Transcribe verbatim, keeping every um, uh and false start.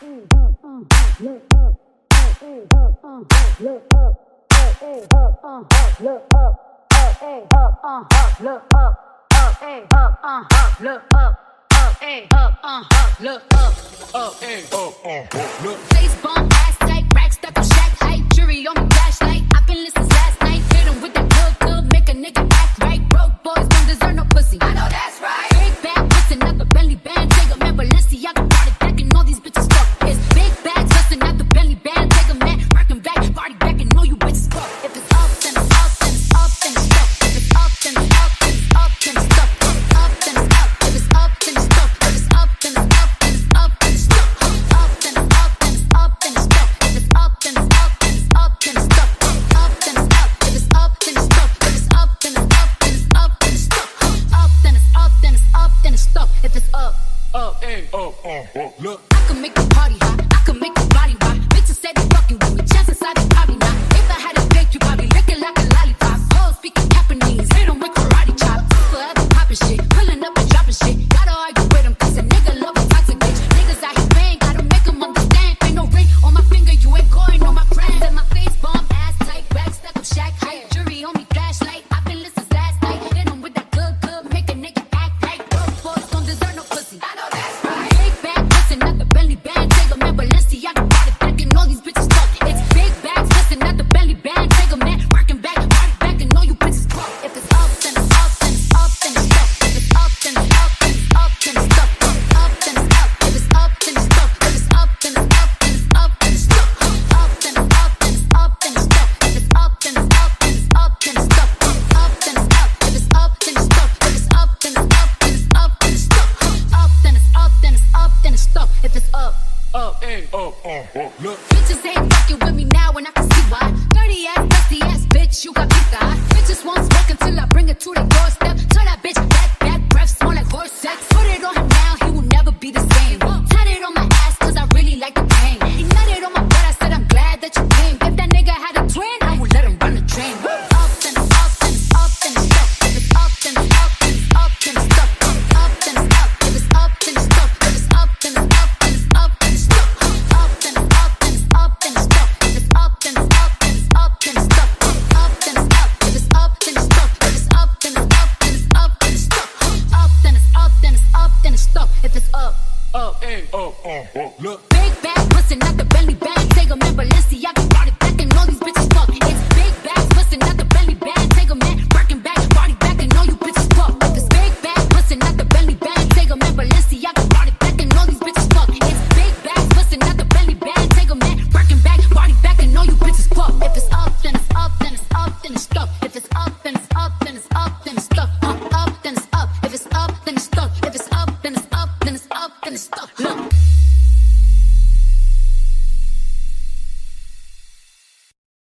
Face bomb, ass tight, rack stuck up, shack height, jury on the flashlight. I've been listening last night, hit 'em with that good, good, make a nigga act right. Broke boys don't deserve no pussy. I know that's right. Big bag, bustin' out the Bentley band, take a man, Balenciaga got it back and all these bitches fuck. It's big bags, bustin' out the Bentley band, take a man, working back, party back and all you bitches fuck. If it's up, then it's up, then it's up, then it's stuck. If it's up, then it's up, then it's up, then it's stuck. Up, then it's up. If it's up, then it's stuck. If it's up, then it's up, then it's up, then it's stuck. Up, then it's up, then it's up, then it's stuck. If it's up, then it's up, then it's up, then it's stuck. Up, then it's up. If it's up, then it's stuck. If it's up, then it's up, then it's up, then it's stuck. Up, then it's up, then it's up, then it's stuck. If it's up, up, hey, up, up, up, look. I can make the party hot. I can make the body rock. Bitches say they fucking with me. Chances are they probably not. If I had a dick, you probably licking like a lollipop. Hoes speaking Japanese. Hit 'em with karate chop. Forever popping shit. Pulling up and dropping shit. Gotta argue with 'em cause a nigga love a toxic bitch. Niggas out here paying. Gotta make 'em understand. Ain't no ring on my finger. You ain't going on my brand. Set my face bomb, ass tight. Back stuck up, shack height. Jury on me, flashlight. I've been listening last night. Hit 'em with that good, good. Make a nigga act right. Broke boys don't deserve no pussy. I know that's right. Big bag, bustin' out the Bentley band. Take a man, Balenciaga got it back and all these bitches fuck. It's big bags, bustin' out the Bentley band. Take a man, working back, party back and all you bitches fuck. If it's up, then it's up, then it's up, then it's stuck. If it's up, then it's up, then it's up, then it's stuck. Up, then it's up. If it's up, then it's stuck. If it's up, then it's up, then it's up, then it's stuck. Up, then it's up, then it's up, then it's stuck. If it's up, then it's up, then it's up, then it's stuck. Up, then it's up. If it's up, then it's stuck. If it's up, then it's up, then it's up, then it's stuck. Up, then it's up, then it's up, then it's stuck. If it's up, up, hey, up, up, up, look. Bitches ain't fucking with me now and I can see why. Dirty ass, dusty ass bitch, you got pizza. Bitches won't smoke until I bring it to the doorstep. Tell that bitch back, back, breath smell like horse sex. Put it on him now, he will never be the same. Tat it on my ass cause I really like the pain. He nutted on my butt, I said I'm glad that you came. If that nigga had a twin, I would let him run the train. Up, then it's up, then it's up, then it's stuck. If it's up, then it's up, then it's up, then it's stuck. Up, then it's up. If it's up, then it's stuck. If it's up, then it's up, then it's up, then it's stuck. Up, then it's up, then it's up, then it's stuck. If it's up, then it's up, then it's up, then it's stuck. Up, then it's up. If it's up, then it's stuck. If it's up, then it's up, then it's up, then it's stuck. Up, then it's up, then it's up, then it's stuck. If it's up, up, hey, up, up, up, look. Big bag, bustin' out the Bentley band. Take a man, Balenciaga.